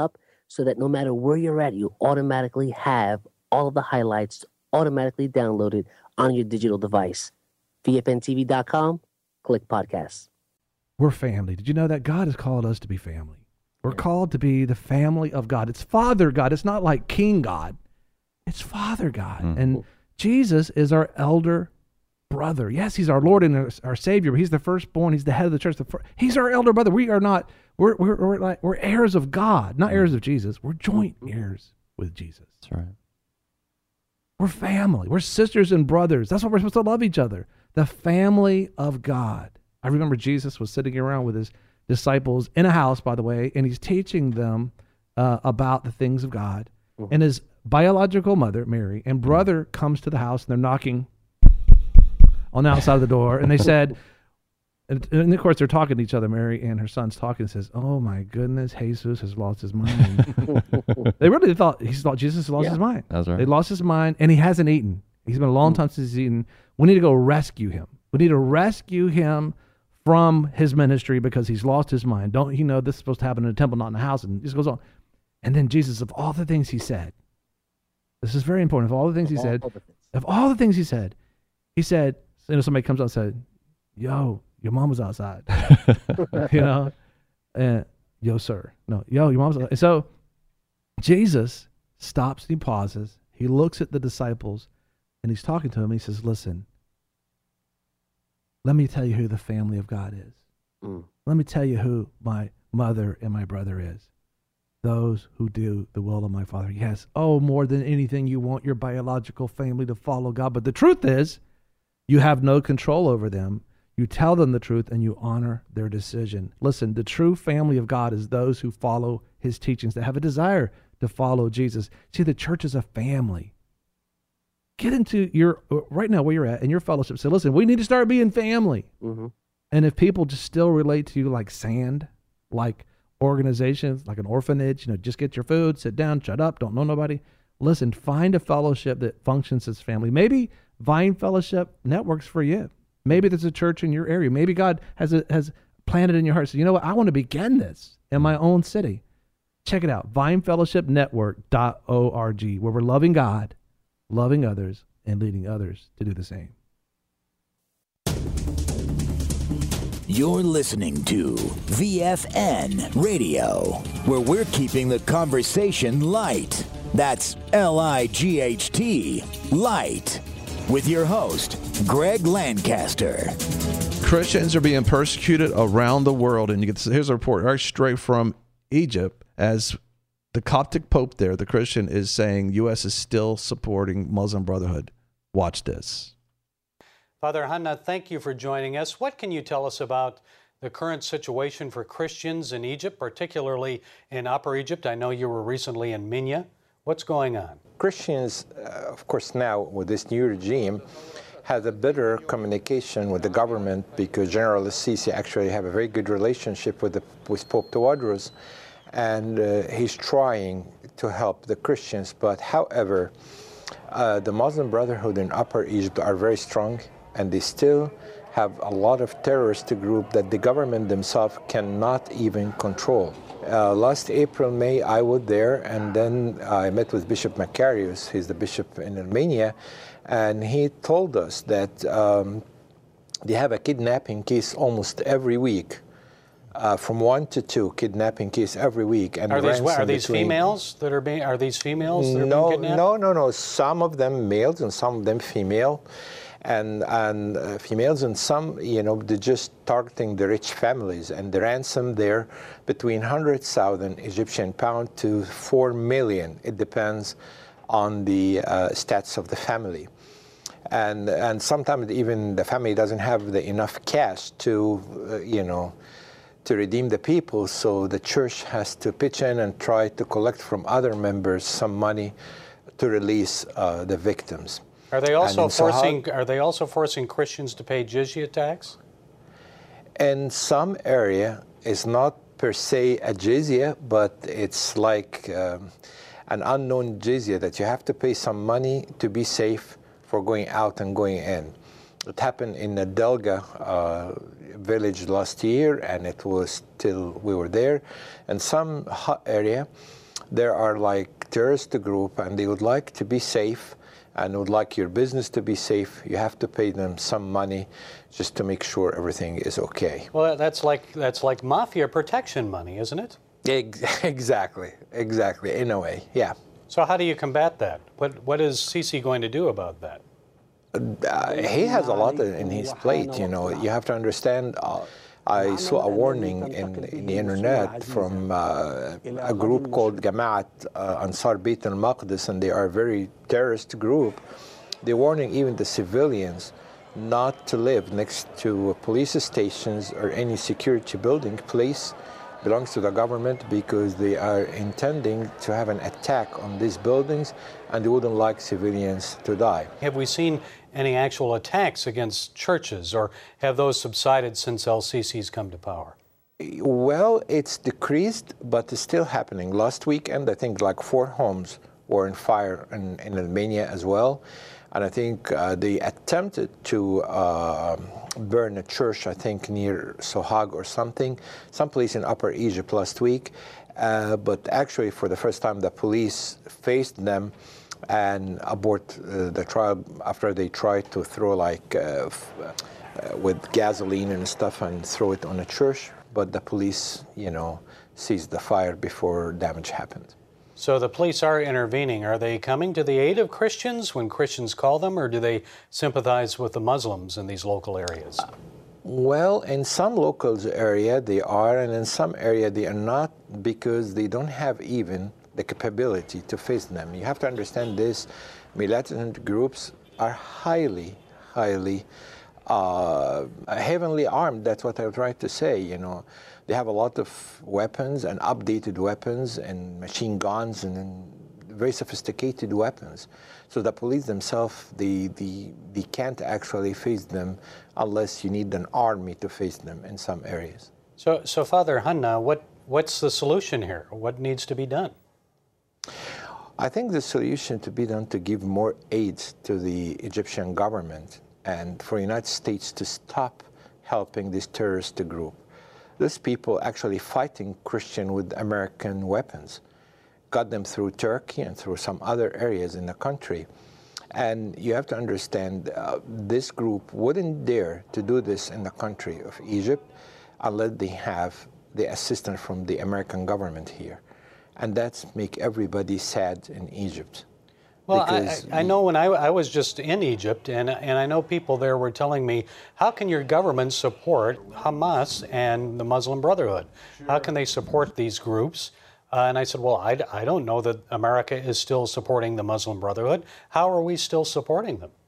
so that no matter where you're at, you automatically have all of the highlights automatically downloaded on your digital device. VFNTV.com, click podcasts. We're family. Did you know that God has called us to be family? We're called to be the family of God. It's Father God. It's not like King God. It's Father God. And Jesus is our elder brother. Yes, he's our Lord and our Savior, but he's the firstborn. He's the head of the church. He's our elder brother. We are not, we're heirs of God, not heirs of Jesus. We're joint heirs with Jesus. That's right. We're family. We're sisters and brothers. That's why we're supposed to love each other. The family of God. I remember Jesus was sitting around with his disciples in a house, by the way, and he's teaching them about the things of God. And his biological mother, Mary, and brother comes to the house, and they're knocking on the outside of the door. And they said, and of course they're talking to each other, Mary and her son's talking, and says, oh my goodness, Jesus has lost his mind. They really thought Jesus has lost his mind. That's right. They lost his mind, and he hasn't eaten. He's been a long time since he's eaten. We need to go rescue him. We need to rescue him from his ministry because he's lost his mind. Don't you know this is supposed to happen in a temple, not in a house? And this goes on. And then Jesus, of all the things he said, this is very important. Of all the things he said, he said, you know, somebody comes up and said, yo, your mom was outside. You know? And yo, sir. No, yo, your mom's outside. And so Jesus stops and he pauses. He looks at the disciples and he's talking to them. He says, listen, let me tell you who the family of God is. Let me tell you who my mother and my brother is. Those who do the will of my Father. Yes. Oh, more than anything, you want your biological family to follow God. But the truth is, you have no control over them. You tell them the truth and you honor their decision. Listen, the true family of God is those who follow his teachings, that have a desire to follow Jesus. See, the church is a family. Get into your, right now where you're at, in your fellowship. Say, listen, we need to start being family. And if people just still relate to you like sand, like organizations, like an orphanage, you know, just get your food, sit down, shut up, don't know nobody. Listen, find a fellowship that functions as family. Maybe Vine Fellowship Network's for you. Maybe there's a church in your area. Maybe God has planted in your heart. So you know what? I want to begin this in my own city. Check it out. VineFellowshipNetwork.org, where we're loving God, loving others, and leading others to do the same. You're listening to VFN Radio, where we're keeping the conversation light. That's L-I-G-H-T, light. With your host, Greg Lancaster. Christians are being persecuted around the world. And here's a report right straight from Egypt, as the Coptic Pope there, the Christian, is saying U.S. is still supporting Muslim Brotherhood. Watch this. Father Hanna, thank you for joining us. What can you tell us about the current situation for Christians in Egypt, particularly in Upper Egypt? I know you were recently in Minya. What's going on? Christians, of course, now with this new regime, have a better communication with the government because General Sisi actually have a very good relationship with Pope Tawadros, and he's trying to help the Christians. But however, the Muslim Brotherhood in Upper Egypt are very strong, and they still have a lot of terrorist groups that the government themselves cannot even control. Last April, May, I was there, and then I met with Bishop Macarius. He's the bishop in Armenia, and he told us that they have a kidnapping case almost every week, from 1 to 2 kidnapping case every week. And are these females that are being? Are these females that are being kidnapped? No. Some of them males and some of them female. And females, and some, they're just targeting the rich families, and the ransom there between 100,000 Egyptian pound to 4 million. It depends on the stats of the family, and sometimes even the family doesn't have enough cash to to redeem the people, so the church has to pitch in and try to collect from other members some money to release the victims. Are they also forcing Christians to pay jizya tax? In some area, it's not per se a jizya, but it's like an unknown jizya that you have to pay some money to be safe for going out and going in. It happened in the Delga village last year, and it was till we were there. In some area, there are like terrorist group and they would like to be safe and would like your business to be safe, you have to pay them some money just to make sure everything is okay. Well, that's like mafia protection money, isn't it? Exactly, in a way, yeah. So how do you combat that? What is Sisi going to do about that? He has a lot in his plate, you know. You have to understand, I saw a warning in the internet from a group called Jamaat Ansar Bayt al-Maqdis, and they are a very terrorist group. They're warning even the civilians not to live next to police stations or any security building. Police belongs to the government because they are intending to have an attack on these buildings and they wouldn't like civilians to die. Have we seen any actual attacks against churches, or have those subsided since El-Sisi's come to power? Well, it's decreased, but it's still happening. Last weekend, I think like 4 homes were on fire in Albania as well. And I think they attempted to burn a church, I think, near Sohag or something, someplace in Upper Egypt last week. But actually, for the first time, the police faced them and abort the trial after they tried to throw with gasoline and stuff and throw it on a church. But the police, you know, seized the fire before damage happened. So the police are intervening. Are they coming to the aid of Christians when Christians call them, or do they sympathize with the Muslims in these local areas? Well, in some local area they are, and in some area they are not, because they don't have even the capability to face them. You have to understand this. Militant groups are highly heavily armed. That's what I tried to say, you know. They have a lot of weapons and updated weapons and machine guns and very sophisticated weapons. So the police themselves, they can't actually face them unless you need an army to face them in some areas. So Father Hanna, what's the solution here? What needs to be done? I think the solution to be done to give more aid to the Egyptian government and for the United States to stop helping this terrorist group. Those people actually fighting Christian with American weapons, got them through Turkey and through some other areas in the country. And you have to understand, this group wouldn't dare to do this in the country of Egypt unless they have the assistance from the American government here. And that's make everybody sad in Egypt. Well, I know when I was just in Egypt, and I know people there were telling me, how can your government support Hamas and the Muslim Brotherhood? Sure. How can they support these groups? And I said, well, I don't know that America is still supporting the Muslim Brotherhood. How are we still supporting them?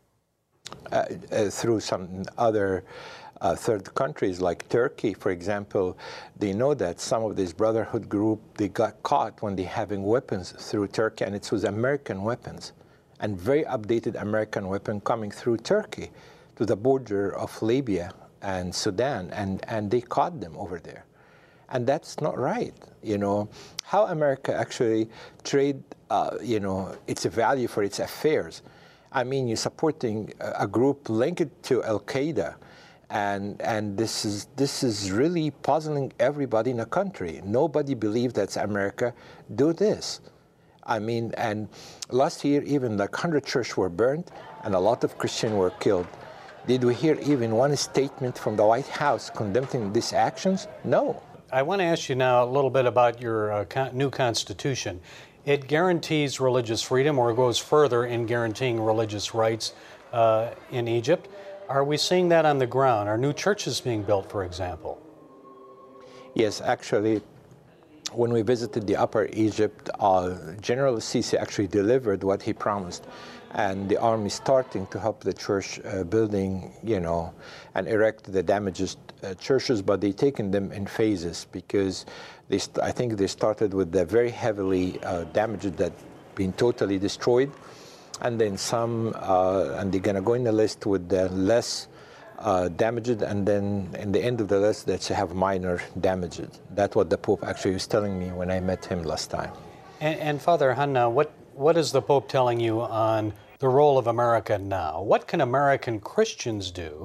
Through some other third countries like Turkey, for example. They know that some of this brotherhood group, they got caught when they're having weapons through Turkey, and it was American weapons, and very updated American weapon coming through Turkey to the border of Libya and Sudan, and they caught them over there. And that's not right, you know. How America actually trade, you know, its value for its affairs. I mean, you're supporting a group linked to Al-Qaeda, and this is really puzzling everybody in the country. Nobody believes that America do this. I mean, and last year even like 100 churches were burned and a lot of Christians were killed. Did we hear even one statement from the White House condemning these actions? No. I want to ask you now a little bit about your new Constitution. It guarantees religious freedom, or goes further in guaranteeing religious rights in Egypt. Are we seeing that on the ground? Are new churches being built, for example? Yes, actually, when we visited the Upper Egypt, General Sisi actually delivered what he promised. And the army starting to help the church building, you know, and erect the damaged churches, but they taken them in phases because I think they started with the very heavily damaged that been totally destroyed. And then some, and they're going to go in the list with the less damaged, and then in the end of the list, that have minor damages. That's what the Pope actually was telling me when I met him last time. And Father Hanna, what is the Pope telling you on the role of America now? What can American Christians do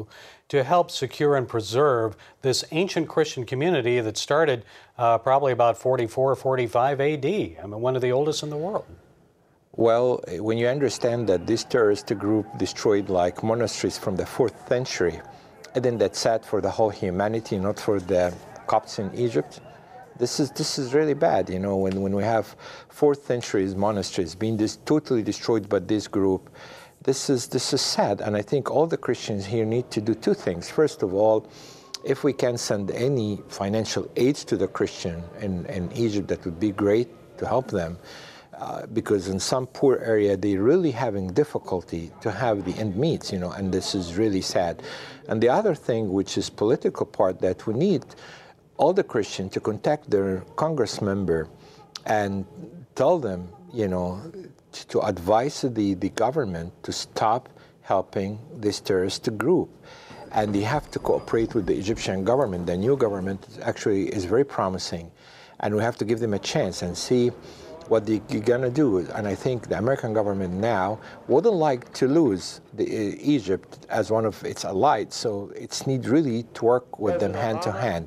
to help secure and preserve this ancient Christian community that started probably about 44, 45 AD. I mean, one of the oldest in the world. Well, when you understand that this terrorist group destroyed like monasteries from the 4th century, and then that's sad for the whole humanity, not for the Copts in Egypt, this is really bad, you know, when we have 4th century monasteries being totally destroyed by this group. This is sad, and I think all the Christians here need to do two things. First of all, if we can send any financial aid to the Christian in Egypt, that would be great to help them. Because in some poor area, they're really having difficulty to have the end meets, you know, and this is really sad. And the other thing, which is political part, that we need all the Christians to contact their Congress member and tell them, you know, to advise the government to stop helping this terrorist group. And they have to cooperate with the Egyptian government. The new government actually is very promising, and we have to give them a chance and see what they're going to do. And I think the American government now wouldn't like to lose Egypt as one of its allies, so it's need really to work with them hand to hand.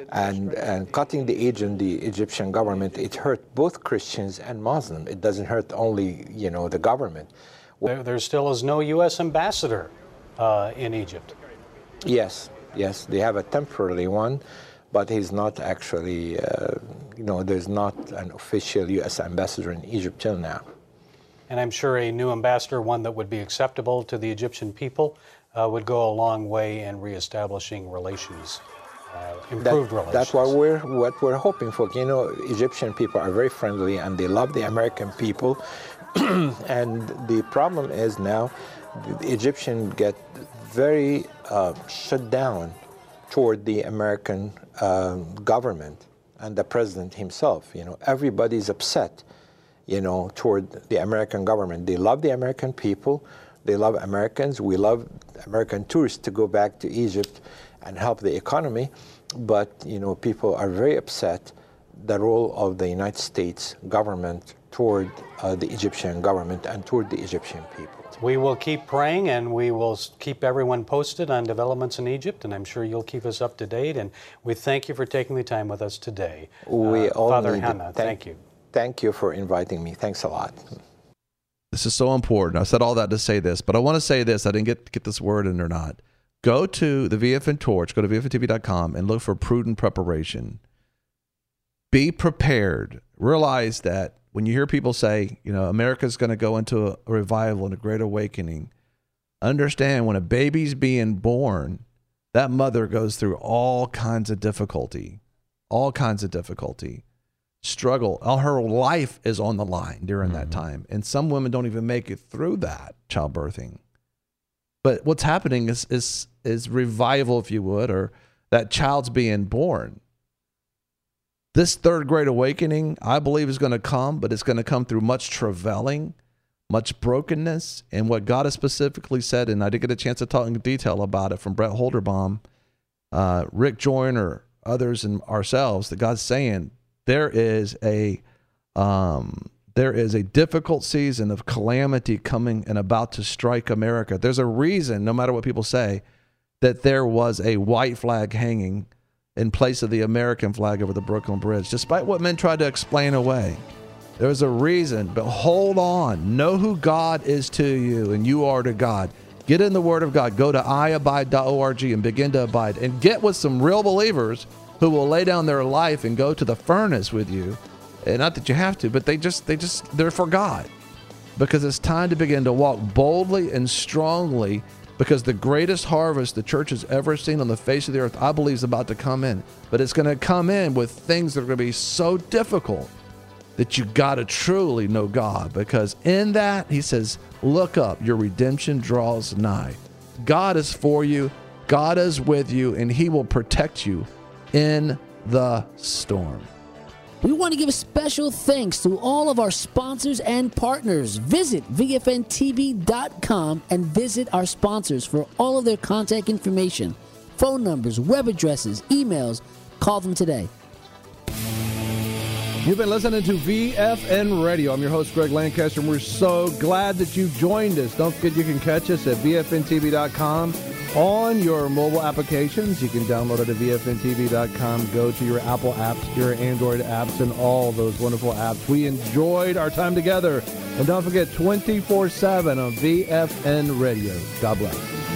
And cutting the aid in the Egyptian government, it hurt both Christians and Muslims. It doesn't hurt only, you know, the government. There still is no U.S. ambassador in Egypt. Yes, they have a temporary one, but he's not actually, you know, there's not an official U.S. ambassador in Egypt till now. And I'm sure a new ambassador, one that would be acceptable to the Egyptian people, would go a long way in reestablishing relations, improved relations. That's what we're hoping for. You know, Egyptian people are very friendly, and they love the American people. And the problem is now the Egyptians get very shut down toward the American government and the president himself. You know, everybody's upset, you know, toward the American government. They love the American people. They love Americans. We love American tourists to go back to Egypt and help the economy. But, you know, people are very upset the role of the United States government toward the Egyptian government and toward the Egyptian people. We will keep praying, and we will keep everyone posted on developments in Egypt, and I'm sure you'll keep us up to date. And we thank you for taking the time with us today. Father Hanna, thank you. Thank you for inviting me. Thanks a lot. This is so important. I said all that to say this, but I want to say this. I didn't get this word in or not. Go to the VFN Torch, go to VFNTV.com, and look for prudent preparation. Be prepared. Realize that when you hear people say, you know, America's going to go into a revival and a great awakening, understand when a baby's being born, that mother goes through all kinds of difficulty, struggle. All her life is on the line during that time. And some women don't even make it through that childbirthing. But what's happening is revival, if you would, or that child's being born. This third great awakening, I believe, is going to come, but it's going to come through much travailing, much brokenness, and what God has specifically said, and I did get a chance to talk in detail about it from Brett Holderbaum, Rick Joyner, others, and ourselves, that God's saying there is a difficult season of calamity coming and about to strike America. There's a reason, no matter what people say, that there was a white flag hanging in place of the American flag over the Brooklyn Bridge, despite what men tried to explain away. There's a reason, but hold on. Know who God is to you, and you are to God. Get in the Word of God. Go to iabide.org and begin to abide, and get with some real believers who will lay down their life and go to the furnace with you. And not that you have to, but they're for God, because it's time to begin to walk boldly and strongly, because the greatest harvest the church has ever seen on the face of the earth, I believe, is about to come in. But it's going to come in with things that are going to be so difficult that you got to truly know God, because in that, he says, look up, your redemption draws nigh. God is for you, God is with you, and he will protect you in the storm. We want to give special thanks to all of our sponsors and partners. Visit VFNTV.com and visit our sponsors for all of their contact information, phone numbers, web addresses, emails. Call them today. You've been listening to VFN Radio. I'm your host, Greg Lancaster, and we're so glad that you joined us. Don't forget you can catch us at VFNTV.com on your mobile applications. You can download it at VFNTV.com. Go to your Apple apps, your Android apps, and all those wonderful apps. We enjoyed our time together. And don't forget, 24/7 on VFN Radio. God bless.